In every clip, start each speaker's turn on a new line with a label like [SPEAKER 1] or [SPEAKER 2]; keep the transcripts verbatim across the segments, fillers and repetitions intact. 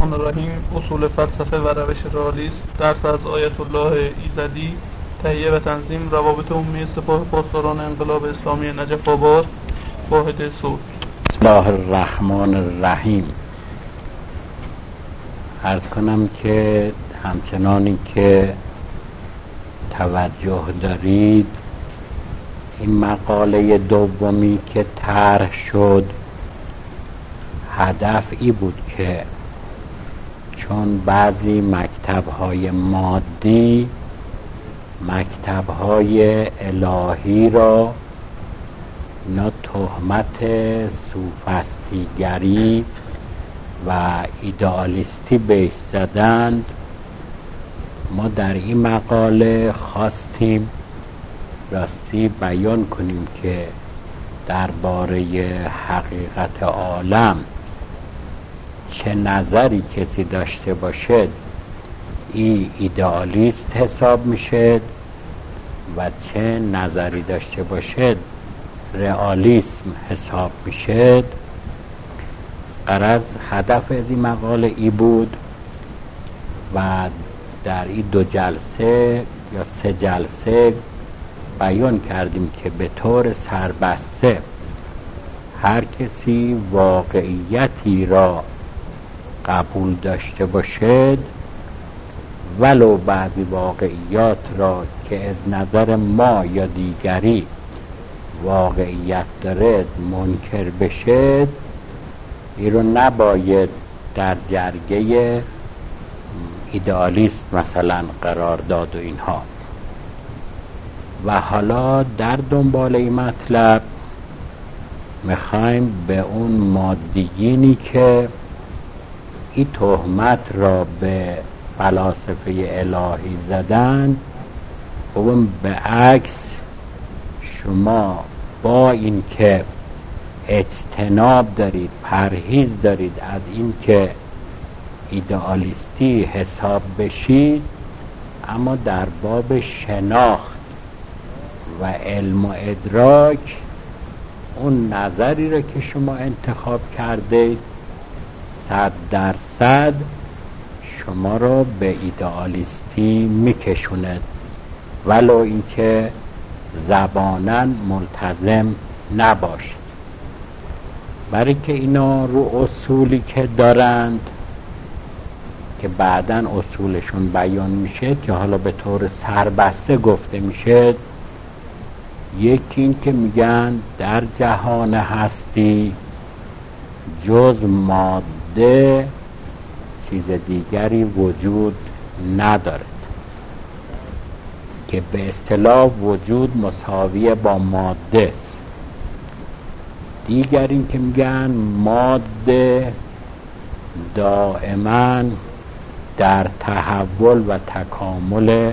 [SPEAKER 1] الرحمن الرحیم. اصول فلسفه و روش رئالیسم. درس از آیت الله ایزدی. تهیه و تنظیم روابط عمومی سپاه پاسداران انقلاب اسلامی نجف آباد. واحد صلح.
[SPEAKER 2] بسم الله الرحمن الرحیم. عرض کنم که همچنانی که توجه دارید، این مقاله دومی که طرح شد هدف ای بود که چون بعضی مکتب‌های مادی مکتب‌های الهی را اینا تهمت سوفسطیگری و ایدئالیستی بهش زدند، ما در این مقاله خواستیم راستی بیان کنیم که درباره حقیقت عالم چه نظری کسی داشته باشد ای ایدئالیست حساب میشد و چه نظری داشته باشد رئالیسم حساب میشد. غرض هدف از این مقاله ای بود و در این دو جلسه یا سه جلسه بیان کردیم که به طور سربسته هر کسی واقعیتی را قبول داشته باشد، ولو بعضی واقعیات را که از نظر ما یا دیگری واقعیت دارد منکر بشد، این رو نباید در جرگه ایدئالیست مثلا قرار داد و اینها. و حالا در دنبال این مطلب میخوایم به اون مادیینی که این تهمت را به فلاسفه الهی زدن، اون به عکس شما با این که اجتناب دارید، پرهیز دارید از این که ایدئالیستی حساب بشید، اما در باب شناخت و علم و ادراک اون نظری را که شما انتخاب کرده صد درصد شما را به ایدئالیستی میکشوند، ولو اینکه زباناً ملتزم نباشد. برای که اینا رو اصولی که دارند که بعداً اصولشون بیان میشه که حالا به طور سربسته گفته میشه، یکی این که میگن در جهان هستی جز ماده چیز دیگری وجود ندارد، که به اصطلاح وجود مساوی با ماده است. دیگر این که میگن ماده دائما در تحول و تکامل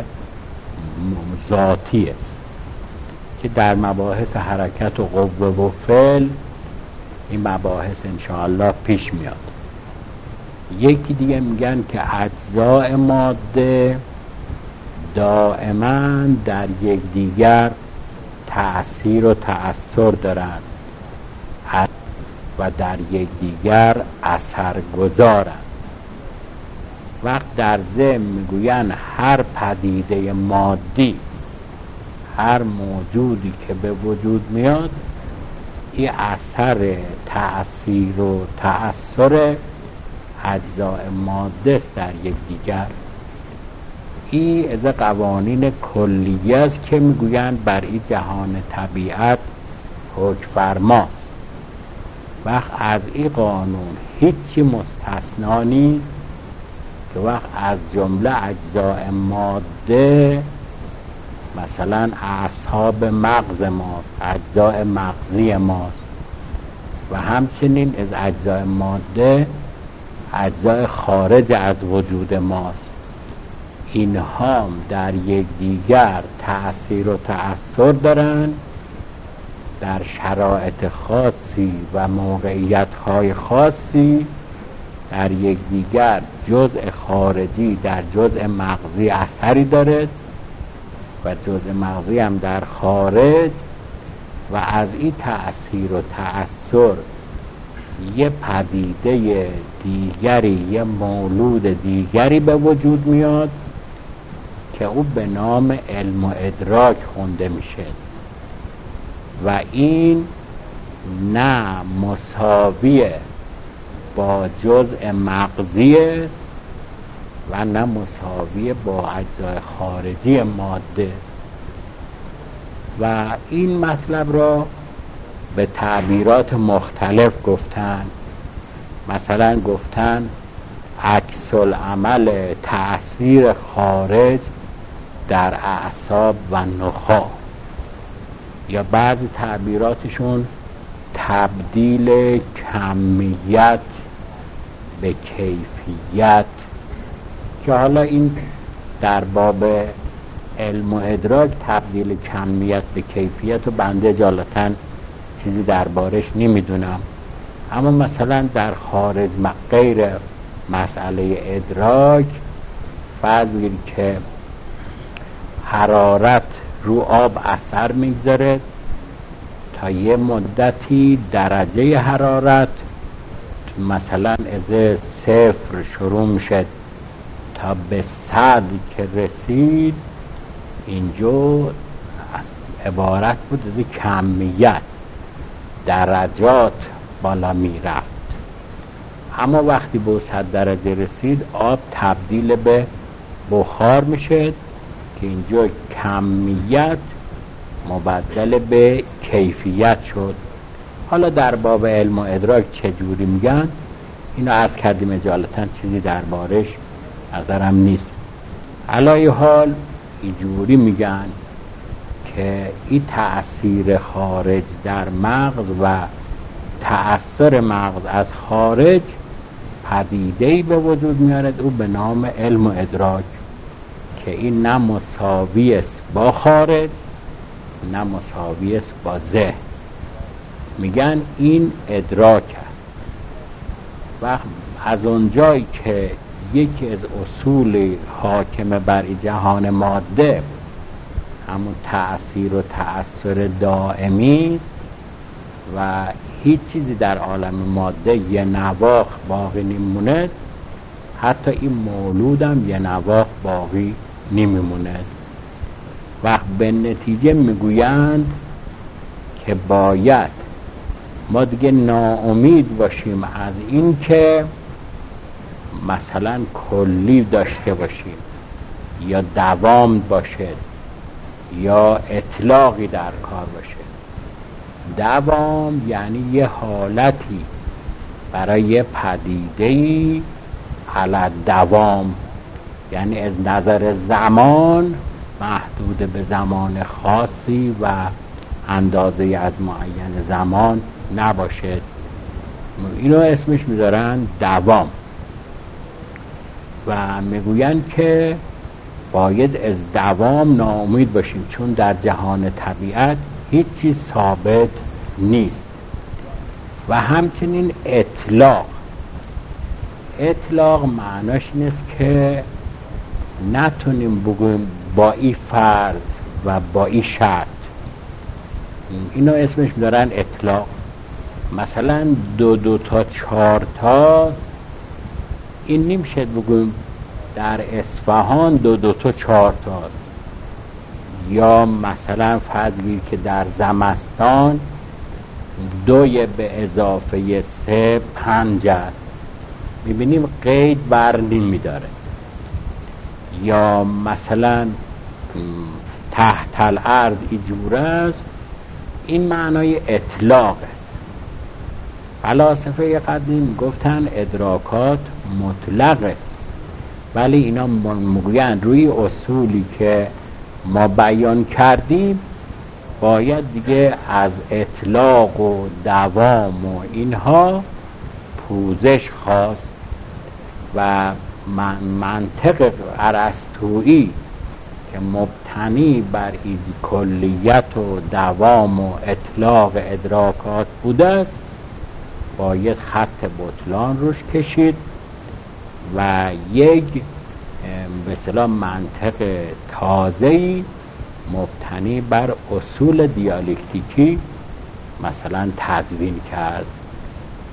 [SPEAKER 2] ذاتی است که در مباحث حرکت و قوه و فعل این مباحث انشاءالله پیش میاد. یکی دیگه میگن که اجزاء ماده دائما در یک دیگر تأثیر و تأثر دارند و در یک دیگر اثر گذارند. وقت در ضمن میگوین هر پدیده مادی، هر موجودی که به وجود میاد، این اثر تأثیر و تأثر اجزاء ماده است در یک دیگر. این از قوانین کلیه است که میگویند بر این جهان طبیعت حکم فرماست. وقت از این قانون هیچی مستثنا نیست که وقت از جمله اجزاء ماده مثلا اعصاب مغز ماست، اجزاء مغزی ماست، و همچنین از اجزاء ماده اجزاء خارج از وجود ماست. اینها در یک دیگر تأثیر و تأثر دارند، در شرایط خاصی و موقعیت‌های خاصی در یک دیگر جزء خارجی در جزء مغزی اثری دارد و جزء مغزی هم در خارج، و از این تأثیر و تأثر یه پدیده دیگری، یه مولود دیگری به وجود میاد که او به نام علم و ادراک خونده میشه و این نه مساوی با جزء مغزی است و نه مساوی با اجزای خارجی ماده است. و این مطلب را به تعبیرات مختلف گفتن. مثلا گفتن عکس العمل تأثیر خارج در اعصاب و نخاع، یا بعضی تعبیراتشون تبدیل کمیت به کیفیت، که حالا این در باب علم و ادراک تبدیل کمیت به کیفیت و بنده اجالتا چیزی دربارش نمیدونم، اما مثلا در خارج غیر مسئله ادراک فرض بگیرید که حرارت رو آب اثر میگذاره، تا یه مدتی درجه حرارت مثلا از صفر شروع میشه تا به صد که رسید، اینجا عبارت بود از کمیت، درجات بالا میرفت. اما وقتی به صد درجه رسید آب تبدیل به بخار میشه که اینجا کمیت مبدل به کیفیت شد. حالا در باب علم و ادراک چجوری میگن اینو عرض کردیم اجالتا، چیزی دربارش نظرم نیست. علای حال اینجوری میگن که این تأثیر خارج در مغز و تأثیر مغز از خارج پدیده‌ای به وجود میارد او به نام علم و ادراک، که این نه مساوی است با خارج نه مساوی است با ذهن. میگن این ادراک است. و از اونجایی که یکی از اصول حاکم بر جهان ماده همون تأثیر و تأثیر دائمی است و هیچ چیزی در عالم ماده یه نواخ باقی نمیمونه، حتی این مولودم یه نواخ باقی نمیمونه. و به نتیجه میگویند که باید ما دیگه ناامید باشیم از این که مثلا کلی داشته باشیم یا دوام باشه یا اطلاقی در کار باشه. دوام یعنی یه حالتی برای یه پدیده‌ای علی دوام، یعنی از نظر زمان محدود به زمان خاصی و اندازه از معین زمان نباشه. اینو اسمش میذارن دوام و میگوین که باید از دوام ناامید باشیم، چون در جهان طبیعت هیچ چیز ثابت نیست. و همچنین اطلاق اطلاق معناش نیست که نتونیم بگویم با این فرض و با این شرط. اینو اسمش می‌دارن اطلاق. مثلا دو دو تا چهار تا، این نمیشه بگویم در اصفهان دو دو تا چهار تا، یا مثلا فرض بگیر که در زمستان دوی به اضافه سه پنج است. میبینیم قید بر نمیداره. یا مثلا تحت الارض اینجور است، این معنای اطلاق است. فلاسفه قدیم گفتن ادراکات مطلق است، ولی اینا میگوین روی اصولی که ما بیان کردیم باید دیگه از اطلاق و دوام و اینها پوزش خواست و من منطق ارسطویی که مبتنی بر این کلیت و دوام و اطلاق ادراکات بوده است باید خط بطلان روش کشید و یک به اصطلاح منطق تازه‌ای مبتنی بر اصول دیالکتیکی مثلا تدوین کرد.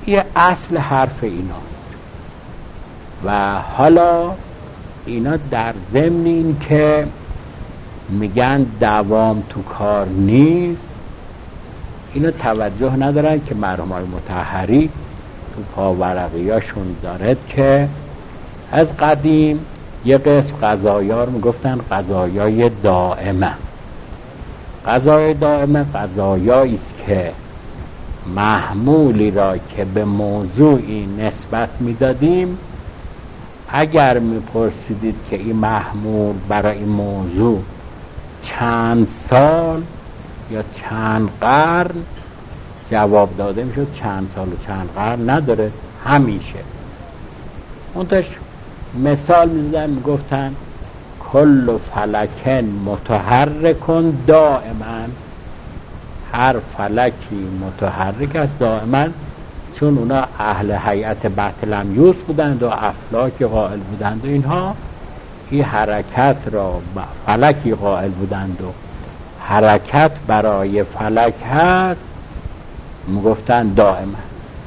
[SPEAKER 2] این اصل حرف ایناست. و حالا اینا در ضمن این که میگن دوام تو کار نیست، اینا توجه ندارن که مرحوم های مطهری تو پاورقیاشون دارد که از قدیم یه قسم قضایا رو میگفتن قضایای دائمه. قضای دائمه قضایایی است که محمولی را که به موضوعی نسبت میدادیم، اگر میپرسیدید که این محمول برای این موضوع چند سال یا چند قرن، جواب داده میشد چند سال و چند قرن نداره، همیشه. اونتاش مثال میزدن میگفتن کل فلکن متحرکن دائما، هر فلکی متحرک است دائما، چون اونا اهل هیئت بطلمیوس بودند و افلاک قائل بودند و اینها این حرکت را فلکی قائل بودند و حرکت برای فلک هست، میگفتن دائما.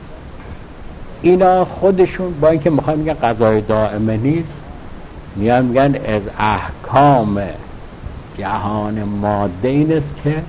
[SPEAKER 2] اینا خودشون با اینکه میخوان میگن قضای دائمه نیست، میان میگن از احکام جهان ماده این است که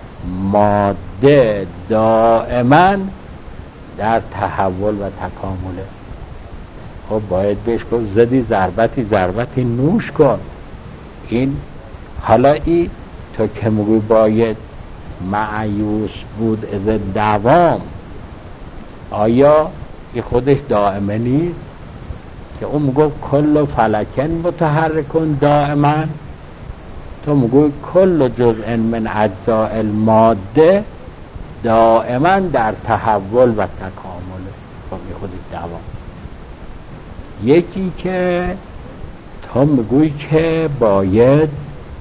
[SPEAKER 2] ماده دائما در تحول و تکامله. خب باید بهش گفت زدی ضربتی ضربتی نوش کن. این حالا ای تو که میگوی باید معیوس بود از دوام، آیا این خودش دائمه نیست؟ که اون میگو کل فلکن متحرکن دائما، تو میگوی کل جزء من اجزاء الماده دائما در تحول و تکامله. خب این خودش دوام. یکی که تو میگوی که باید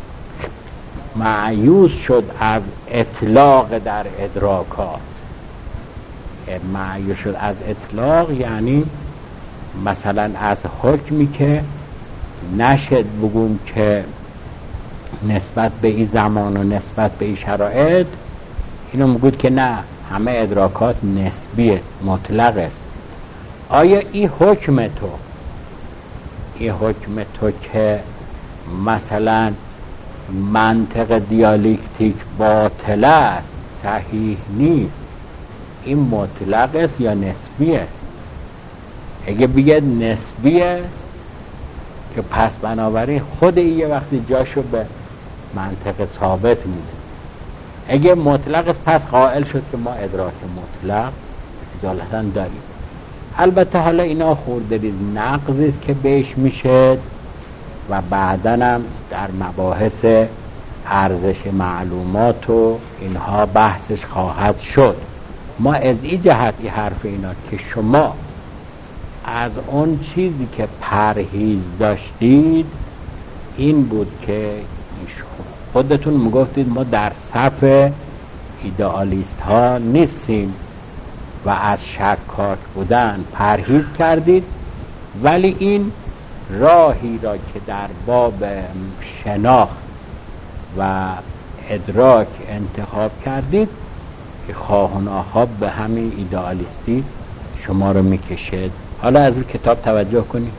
[SPEAKER 2] معیوس شد از اطلاق در ادراکات. معیوس شد از اطلاق یعنی مثلا از حکمی که نشد بگویم که نسبت به این زمان و نسبت به این شرایط، اینو میگوید که نه، همه ادراکات نسبی است، مطلق است. آیا این حکم تو این حکم تو که مثلا منطق دیالکتیک باطل است، صحیح نیست، این مطلق است یا نسبی است؟ اگه بگه نسبی است که پس بنابراین خود این یه وقتی جاشو به منطق ثابت میده. اگه مطلق است پس قائل شد که ما ادراک مطلق اجالتا داریم. البته حالا اینا خورده نقضی است که بهش میشه و بعداً هم در مباحث ارزش معلومات و اینها بحثش خواهد شد. ما از این جهت این حرف اینا که شما از اون چیزی که پرهیز داشتید این بود که خودتون میگفتید ما در صف ایدئالیست ها نیستیم و از شکاک بودن پرهیز کردید، ولی این راهی را که در باب شناخت و ادراک انتخاب کردید که خواه و ناخواه به همین ایدئالیستی شما رو میکشد. حالا از اون کتاب توجه کنید.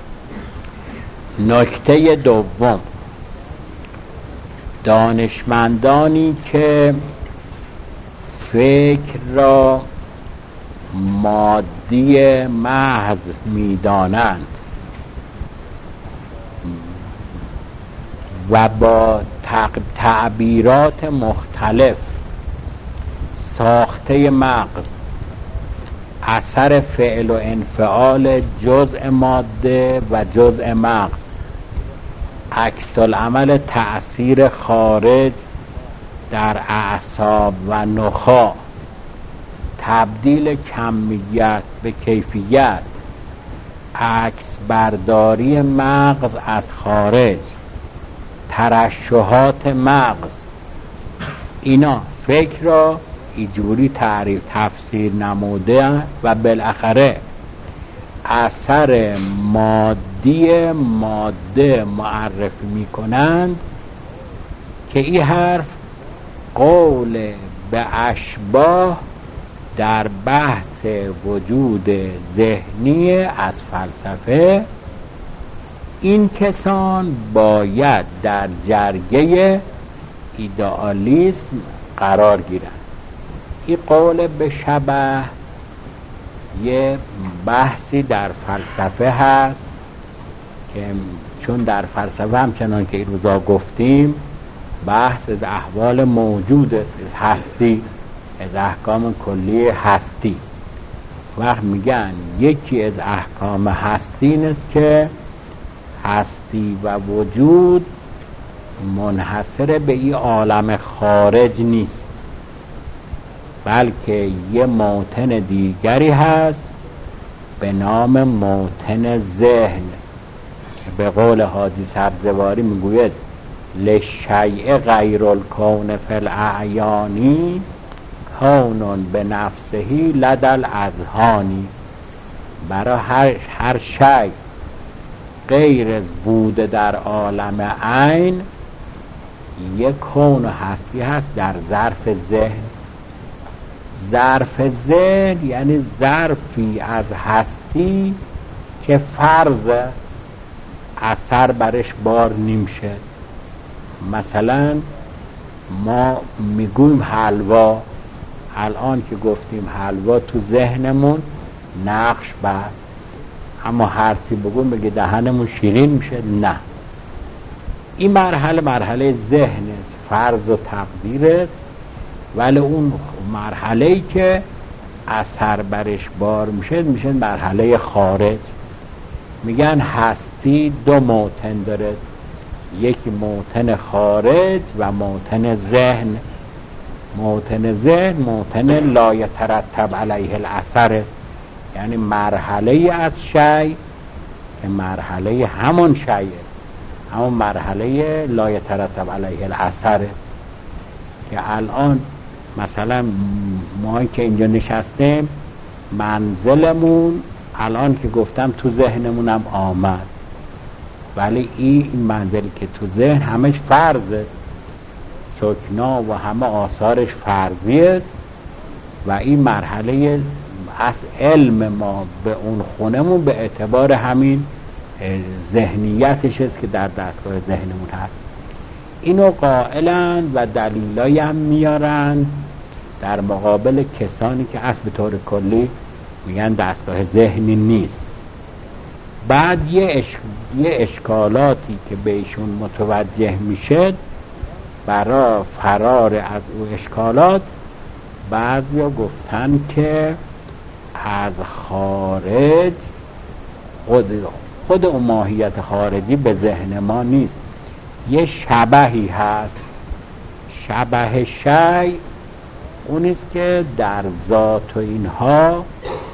[SPEAKER 2] نکته دوم، دانشمندانی که فکر را مادی محض میدانند و با تعبیرات مختلف ساخته مغز اثر فعل و انفعال جزء ماده و جزء مغز، عکس العمل تأثیر خارج در اعصاب و نخاع، تبدیل کمیت به کیفیت، عکس برداری مغز از خارج، ترشحات مغز، اینا فکر را اینجوری تعریف تفسیر نموده و بالاخره اثر مادی ماده معرفی می کنند که این حرف قول به اشباه در بحث وجود ذهنی از فلسفه این کسان باید در جرگه ایدئالیسم قرار گیرند. این قول به شبه یه بحثی در فلسفه هست که چون در فلسفه همچنان که این روزا گفتیم بحث از احوال موجود است، از هستی، از احکام کلی هستی. وقت میگن یکی از احکام هستی این است که هستی و وجود منحصر به این عالم خارج نیست، بلکه یه موطن دیگری هست به نام موطن ذهن. به قول حاجی سبزواری میگوید لشیء غیر الکون فی الاعیانی کون به نفسهی لدل اذهانی. برای هر, هر شی غیر از بوده در عالم عین یک کون و هستی هست در ظرف ذهن. ظرف ذهن یعنی ظرفی از هستی که فرض اثر برش بار نمیشه. مثلا ما میگویم حلوا، الان که گفتیم حلوا تو ذهنمون نقش بست، اما هرچی بگویم بگه دهنمون شیرین میشه. نه، این مرحله مرحله ذهن است، فرض و تقدیر است، ولی اون مرحله‌ای که اثر برش بار میشه میشه مرحله خارج. میگن هستی دو موطن داره، یکی موطن خارج و موطن ذهن. موطن ذهن موطن لا یترتب علیه الاثر است، یعنی مرحله از شی که مرحله همون شی است، همون مرحله لا یترتب علیه الاثر است. که الان مثلا ما که اینجا نشستیم منزلمون الان که گفتم تو ذهنمونم آمد، ولی این منزلی که تو ذهن همش فرضه، سکنا و همه آثارش فرضی است و این مرحله از علم ما به اون خونمون به اعتبار همین ذهنیتش است که در دستگاه ذهنمون هست. اینو قائلن و دلیلایی هم میارن در مقابل کسانی که اصل به طور کلی میگن دستگاه ذهنی نیست. بعد یه, اش... یه اشکالاتی که بهشون متوجه میشه، برای فرار از اون اشکالات بعضیا گفتن که از خارج خود, خود اون ماهیت خارجی به ذهن ما نیست، یه شبهی هست. شبه شی اونیست که در ذات و اینها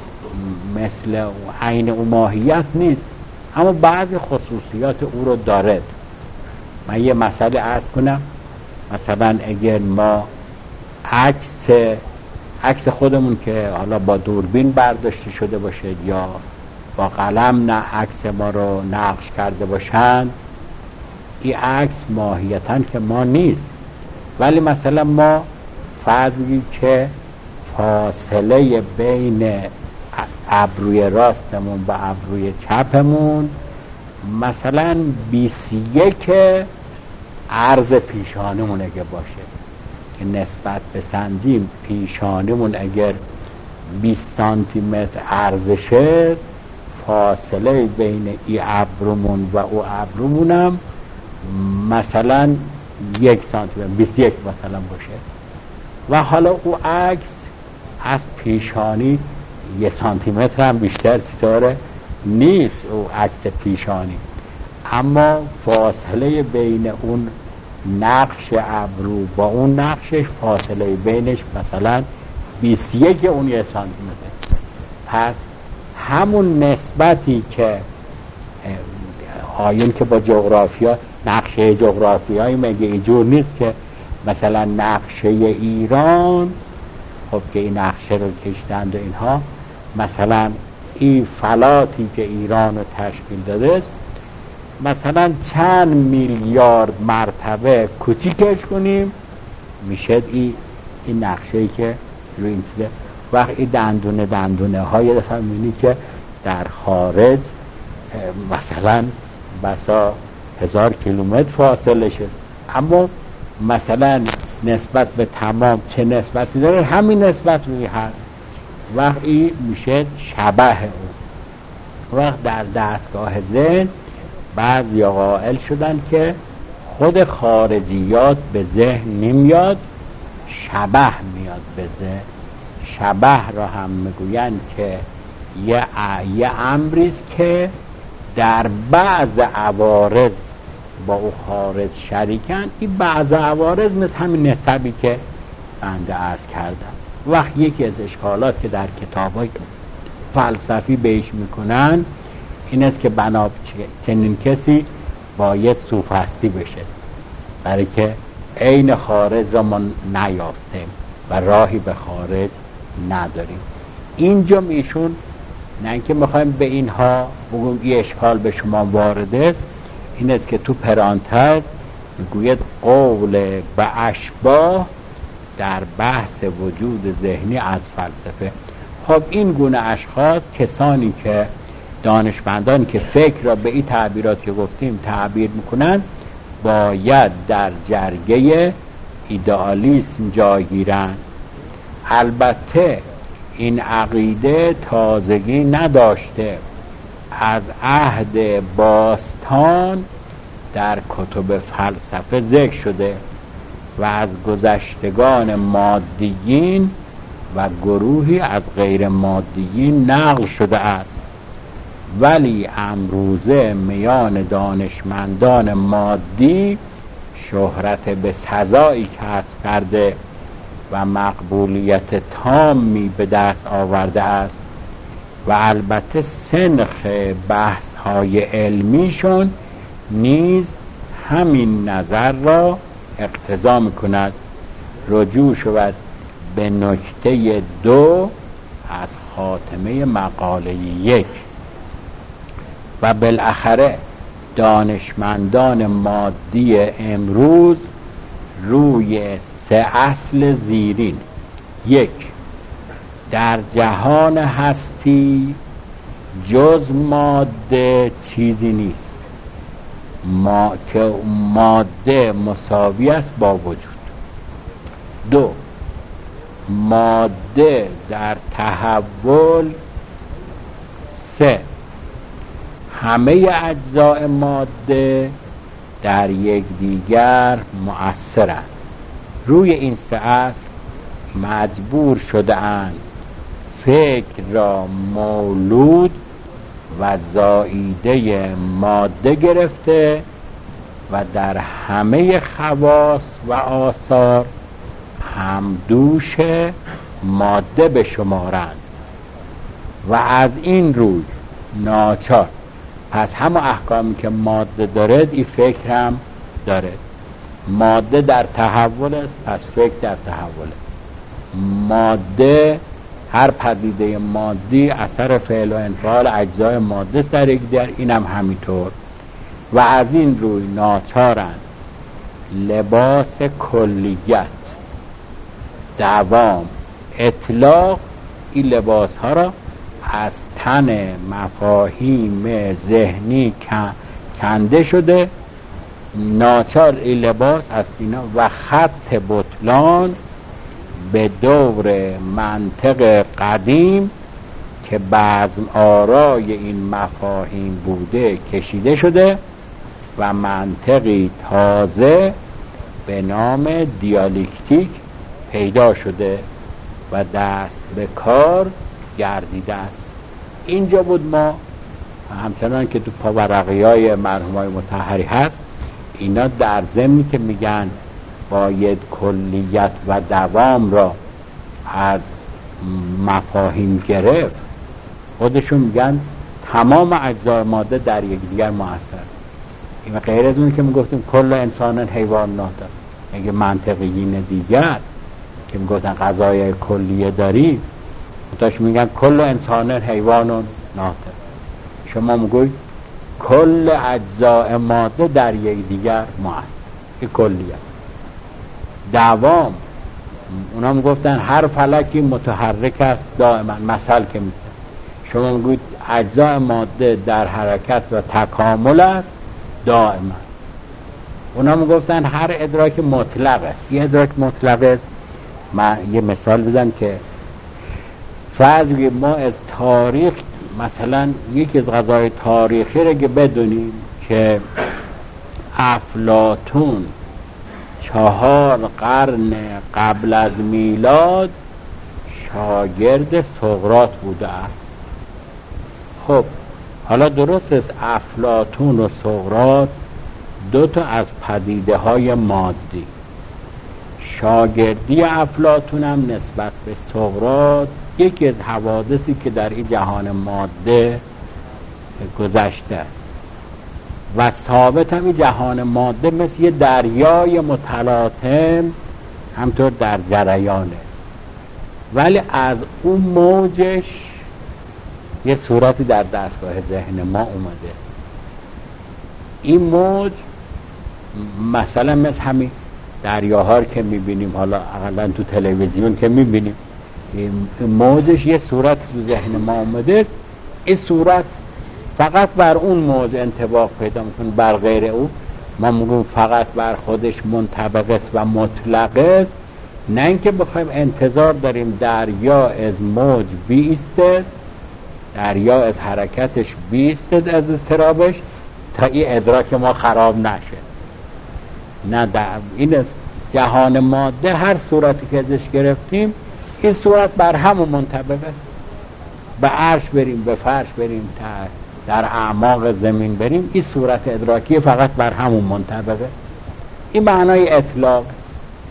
[SPEAKER 2] مثل عین اون ماهیت نیست، اما بعضی خصوصیات او رو داره. من یه مسئله عرض کنم، مثلا اگر ما عکس عکس خودمون که حالا با دوربین برداشته شده باشه یا با قلم نه عکس ما رو نقش کرده باشن، این عکس ماهیتاً که ما نیست، ولی مثلا ما فرض بگیم که فاصله بین ابروی راستمون و ابروی چپمون مثلا بیست و یک عرض پیشانمون اگه باشه، که نسبت به سنجیم پیشانمون اگر بیست سانتی متر عرضشه، فاصله بین ای ابرومون و او ابرومونم مثلا یک سانتی متر، بیست و یک مثلا باشه، و حالا او عکس از پیشانی یک سانتی متر هم بیشتر چطوره نیست او عکس پیشانی، اما فاصله بین اون نقش ابرو با اون نقشش فاصله بینش مثلا بیست و یک اون یک سانتی متر. پس همون نسبتی که آیون که با جغرافیا نقشه جغرافیایی مگه اینجور نیست که مثلا نقشه ایران، خب که این نقشه رو کشتند و اینها، مثلا این فلاتی که ایران رو تشکیل داده است مثلا چند میلیارد مرتبه کوچیکش کنیم میشه این این نقشه‌ای که روی این چیزه. وقتی دندونه دندونه های دفعه می‌بینی که در خارج مثلا بسا هزار کیلومتر فاصله شد، اما مثلا نسبت به تمام چه نسبتی داره؟ همین نسبت روی هست. وقتی میشه شبه اون. وقت در دستگاه ذهن بعضی قائل شدن که خود خارجیات به ذهن نمیاد، شبه میاد به ذهن. شبه را هم میگوین که یه, یه امریست که در بعض عوارض با او خارج شریکن. این بعض عوارض مثل همین نسبی که بنده عرض کردم. وقت یکی از اشکالات که در کتاب‌های فلسفی بهش میکنن این است که بنا چنین کسی باید سوفستی بشه، برای که عین خارج را ما نیافتیم و راهی به خارج نداریم. اینجا ایشون نه اینکه میخوایم به اینها بگویم یه اشکال به شما وارده، این است که تو پرانتز میگوید قول به اشباه در بحث وجود ذهنی از فلسفه. خب این گونه اشخاص، کسانی که دانشمندان که فکر را به این تعبیرات که گفتیم تعبیر میکنن، باید در جرگه ایدئالیسم جای گیرن. البته این عقیده تازگی نداشته، از عهد باستان در کتب فلسفه ذکر شده و از گذشتگان مادیین و گروهی از غیر مادیین نقل شده است، ولی امروزه میان دانشمندان مادی شهرت به سزایی کسب کرده و مقبولیت تامی به دست آورده است و البته سنخ بحث های علمیشون نیز همین نظر را اقتضا میکند. رجوع شود به نکته دو از خاتمه مقاله یک. و بالاخره دانشمندان مادی امروز روی سه اصل زیرین: یک، در جهان هستی جز ماده چیزی نیست، ما که ماده مساوی است با وجود. دو، ماده در تحول. سه، همه اجزاء ماده در یک دیگر مؤثرند. روی این سه اصل مجبور شده اند فکر را مولود و زائیده ماده گرفته و در همه خواص و آثار همدوش ماده بشمارند و از این روی ناچار پس همه احکامی که ماده دارد این فکر هم دارد. ماده در تحول است، پس فکر در تحول. ماده، هر پدیده مادی اثر فعل و انفعال اجزای ماده است در یک دیگر، این هم همینطور. و از این روی ناچارند لباس کلیت، دوام، اطلاق، این لباس ها را از تن مفاهیم ذهنی کنده شده. ناچار این لباس از اینا و خط بطلان به دور منطق قدیم که بزم آرای این مفاهیم بوده کشیده شده و منطقی تازه به نام دیالکتیک پیدا شده و دست به کار گردیده است. اینجا بود ما همچنان که تو پاورقی های مرحوم های مطهری هست، اینا در ضمنی که میگن باید کلیت و دوام را از مفاهیم گرفت، خودشون میگن تمام اجزای ماده در یکدیگر مؤثر. این غیر از اون که میگفتیم کل انسان حیوان ناطق، اگه منطقیین دیگر که میگفتن غذای کلیه داری، متاش میگن کل انسان حیوان ناطق. شما میگوید کل اجزای ماده در یک دیگر مؤثر، این کلیه. دوام اونا میگفتن هر فلکی متحرک است دائما. مثل که میگن شما میگوید اجزاء ماده در حرکت و تکامل است دائما. اونا میگفتن هر ادراک مطلق است. یه ادراک مطلق است، من یه مثال بزنم که فرض ما از تاریخ مثلا یکی از قضای تاریخی رو که بدونیم که افلاطون چهار قرن قبل از میلاد شاگرد سقراط بوده است. خب حالا درست است افلاطون و سقراط دو تا از پدیده های مادی، شاگردی افلاطون هم نسبت به سقراط یکی از حوادثی که در این جهان ماده گذشته است و ثابت هم این جهان ماده مثل یه دریای متلاطم همطور در جریان است، ولی از اون موجش یه صورتی در دستگاه ذهن ما اومده است. این موج مثلا مثل همین دریاها که میبینیم، حالا اقلا تو تلویزیون که میبینیم، موجش یه صورت تو ذهن ما اومده است. این صورت فقط بر اون موج انطباق پیدا میکنه، بر غیر او ما میگیم فقط بر خودش منطبق است و مطلق است. نه اینکه بخوایم انتظار داریم دریا از موج بیسته، دریا از حرکتش بیسته از اضطرابش تا این ادراک ما خراب نشه. نه، در این جهان ماده هر صورتی که ازش گرفتیم این صورت بر همون منطبق است. به عرش بریم، به فرش بریم، در اعماق زمین بریم، این صورت ادراکی فقط بر همون منطبقه. این معنای اطلاق است.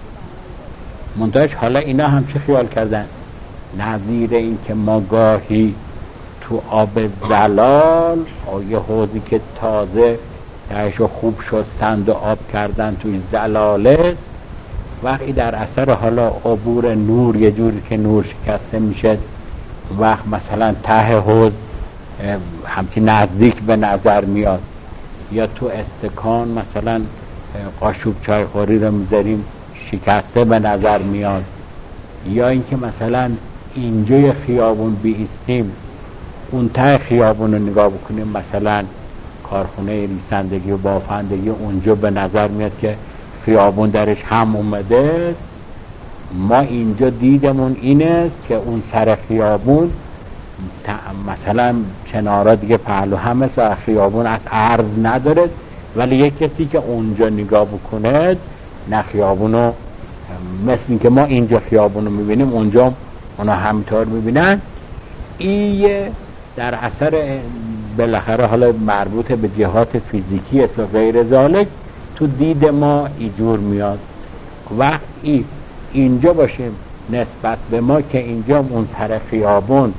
[SPEAKER 2] منتهاش حالا اینا هم چه خیال کردن؟ نظیر این که ما گاهی تو آب زلال یه حوضی که تازه درشو خوب شستند و آب کردن توی زلاله، وقتی در اثر حالا عبور نور یه جوری که نور شکسته میشه، وقت مثلا ته حوض همچین نزدیک به نظر میاد، یا تو استکان مثلا قاشق چای خوری رو میذاریم شکسته به نظر میاد، یا اینکه مثلا اینجای خیابون بیستیم اون ته خیابون رو نگاه بکنیم، مثلا کارخونه ریسندگی و بافندگی اونجا به نظر میاد که خیابون درش هم اومده. ما اینجا دیدمون این است که اون سر خیابون مثلا کنارا دیگه پهلو هم است و خیابون از عرض نداره، ولی یک کسی که اونجا نگاه بکنه نه خیابونو مثل این که ما اینجا خیابونو میبینیم اونجا اونا همینطور میبینن. این در اثر بالاخره حالا مربوط به جهات فیزیکی است و غیر ذالک تو دید ما اینجور میاد. وقتی اینجا باشیم نسبت به ما که اینجا اون سر خیابون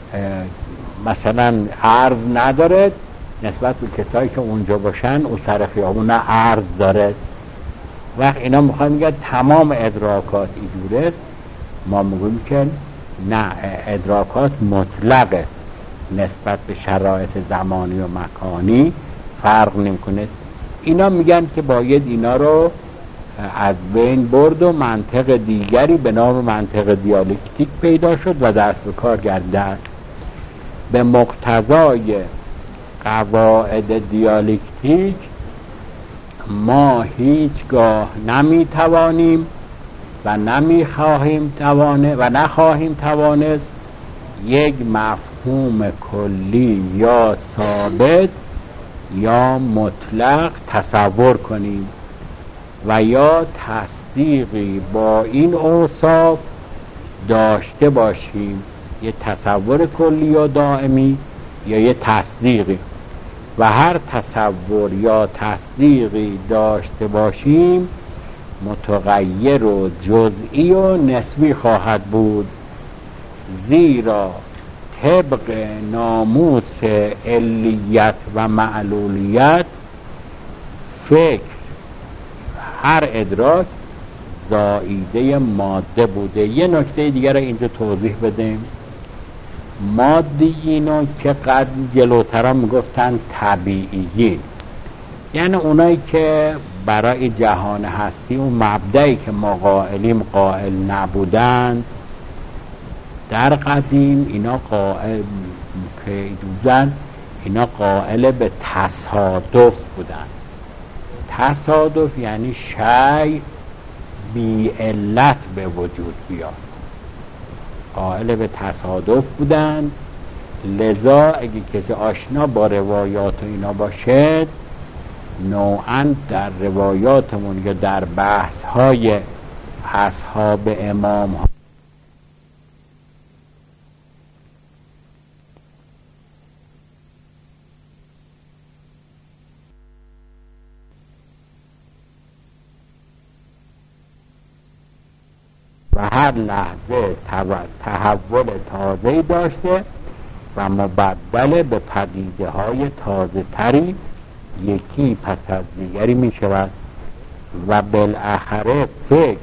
[SPEAKER 2] مثلا عرض نداره، نسبت به کسایی که اونجا باشن اون سر خیابون نه عرض داره. وقت اینا میخوان میگن تمام ادراکات اینجوره، ما میگویم که نه، ادراکات مطلق است، نسبت به شرایط زمانی و مکانی فرق نمیکنه. اینا میگن که باید اینا رو از بین برد و منطق دیگری به نام منطق دیالکتیک پیدا شد و دست به کار گرفته است. به مقتضای قواعد دیالکتیک ما هیچگاه نمیتوانیم و نمیخواهیم توانه و نخواهیم توانست یک مفهوم کلی یا ثابت یا مطلق تصور کنیم و یا تصدیقی با این اوصاف داشته باشیم، یه تصور کلی یا دائمی یا یه تصدیقی، و هر تصور یا تصدیقی داشته باشیم متغیر و جزئی و نسبی خواهد بود، زیرا طبق ناموس علیت و معلولیت فکر هر ادراک زائیده ماده بوده. یه نکته دیگر رو اینجا توضیح بدیم. مادیینو که قبل جلوتر میگفتن طبیعیی، یعنی اونایی که برای جهان هستی اون مبدعی که ما قائلیم قائل نبودن، در قدیم اینا قائل بودن، اینا قائل به تصادف بودن. تصادف یعنی شیء بی علت به وجود بیاد، قائل به تصادف بودن. لذا اگه کسی آشنا با روایات اینا باشد، نوعاً در روایاتمون یا در بحث های اصحاب امام ها و هر لحظه تحول تازه‌ای داشته و مبدل به پدیده های تازه تری یکی پس از دیگری می شود و بالاخره فکر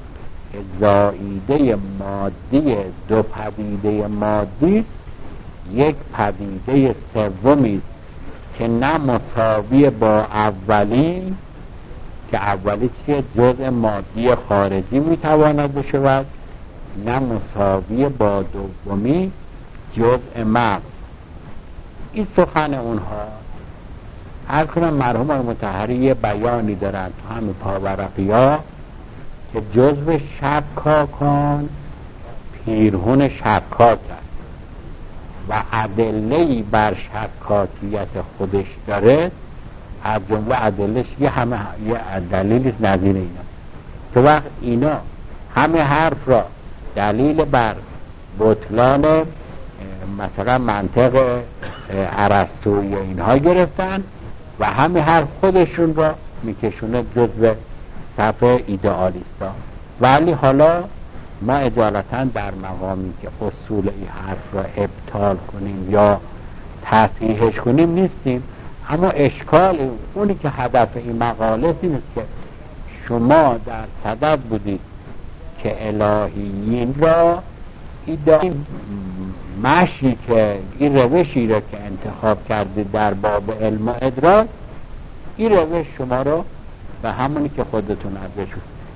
[SPEAKER 2] زائیده مادی دو پدیده مادی است، یک پدیده سومی که نه مساوی با اولی، که اولی چیه؟ جزء مادی خارجی می تواند بشود، نه مساوی با دومی جزء مغز. این سخن اونها. عرض کنم مرحوم المطهری یه بیانی دارن تو همین پاورقی ها که جزء شکاکان پیرهون شکاک است و ادله‌ای بر شکاکیت خودش داره. از جمله ادلهش یه همه یه دلیلی نظیر اینا که وقت اینا همه حرف را دلیل بر بطلان مثلا منطق ارسطویی اینها گرفتن و همه حرف خودشون را میکشونه جزو صف ایدئالیستا. ولی حالا ما اجالتا در مقامی که اصول این حرف را ابطال کنیم یا تصحیحش کنیم نیستیم، اما اشکال اونی که هدف این مقاله این است که شما در صدد بودید که الهیین را این مشی که این روشی را که انتخاب کردید در باب علم و ادراک، این روش شما رو به همونی که خودتون ازش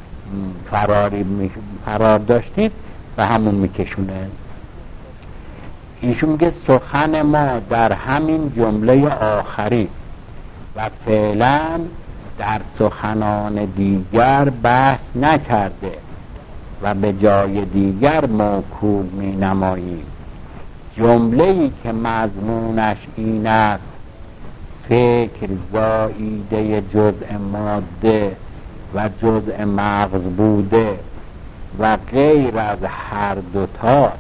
[SPEAKER 2] فراری فرار داشتید به همون میکشونه. ایشون میگه سخن ما در همین جمله آخری و فعلا در سخنان دیگر بحث نکرده و به جای دیگر موکول می نماییم. جمله‌ای که مضمونش این است فکر زائیده جزء ماده و جزء مغز بوده و غیر از هر دوتاست.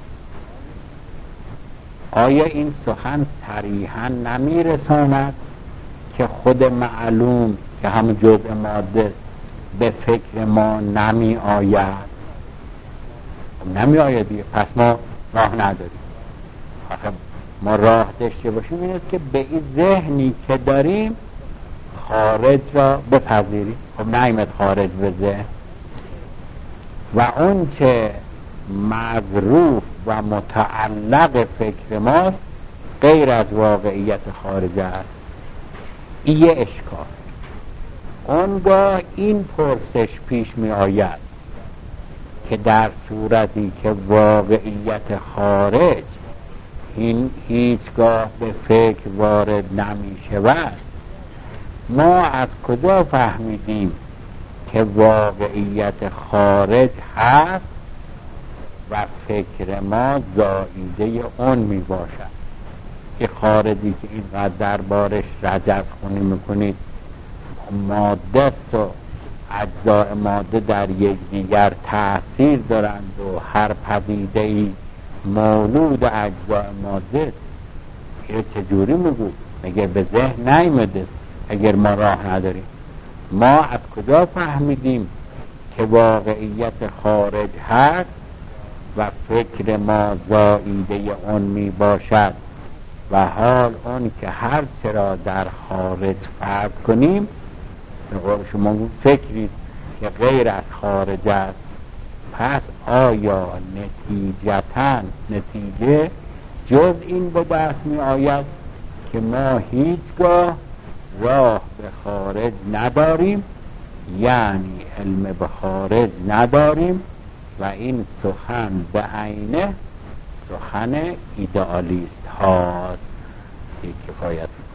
[SPEAKER 2] آیا این سخن صریحاً نمی رساند که خود معلوم که همون جزء ماده به فکر ما نمی آید؟ نمی آید دیگه، پس ما راه نداریم. آخه ما راه داشته باشیم این است که به این ذهنی که داریم خارج را بپذیریم. خب نایمد خارج به ذهن و اون که مظروف و متعلق فکر ماست غیر از واقعیت خارج است. این یه اشکال. اونگاه این پرسش پیش می آید که در صورتی که واقعیت خارج این هیچگاه به فکر وارد نمی شود، ما از کجا فهمیدیم که واقعیت خارج هست و فکر ما زائیده اون می باشد؟ که خارجی که اینقدر دربارش رجز خونی میکنید، ماده است و اجزاء ماده در یک دیگر تأثیر دارند و هر پدیده‌ای مولود اجزاء ماده، این چجوری میگو؟ مگه به ذهن نیامده اگر ما راه نداریم؟ ما از کجا فهمیدیم که واقعیت خارج هست و فکر ما زائیده اون می باشد و حال اون که هر چرا در خارج فرض کنیم به قول شما فکری که غیر از خارج است، پس آیا نتیجتاً نتیجه جز این به دست می آید که ما هیچگاه راه به خارج نداریم یعنی علم به خارج نداریم و این سخن به عینه سخن ایدئالیست هاست. کفایت